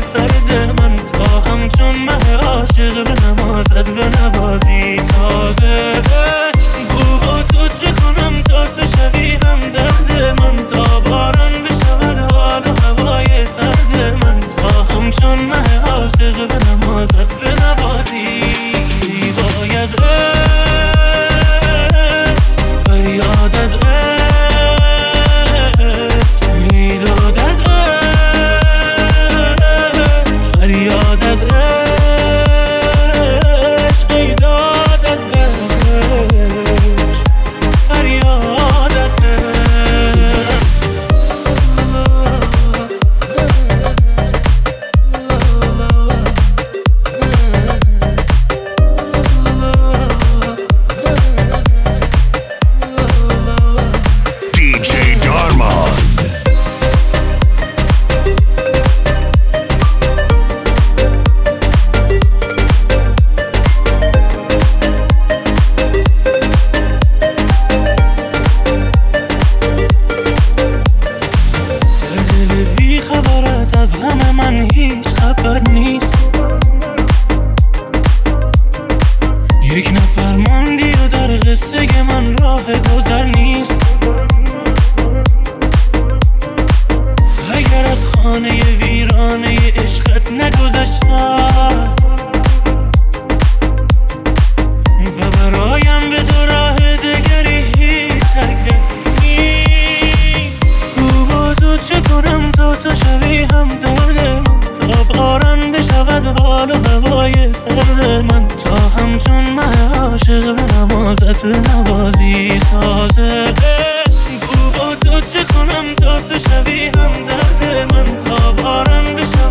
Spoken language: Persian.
سرد من تا همچون مه عاشق به نمازت بنوازی تازه گو با تو چه کنم تا تو شوی هم درد من تا باران بشود حال و هوای سرد من تا همچون مه عاشق به نمازت بنوازی وای از فریاد از میداد از فریاد از عشق ای داد از عشق فریاد از از غم من هیچ خبر نیست یک نفر ماندی و در قصه من راه گذر نیست اگر از خانه ویرانه عشقت نگذشتم و برایم به تو راه دگری هیچ اگر گو با تو چه کنم تا تو شوی هم درد من تا باران بشود حال و هوای سرد من تا همچون مه عاشق به نمازت نوازی سازه گو با تو چه کنم تا تو شوی هم درد من تا باران بشود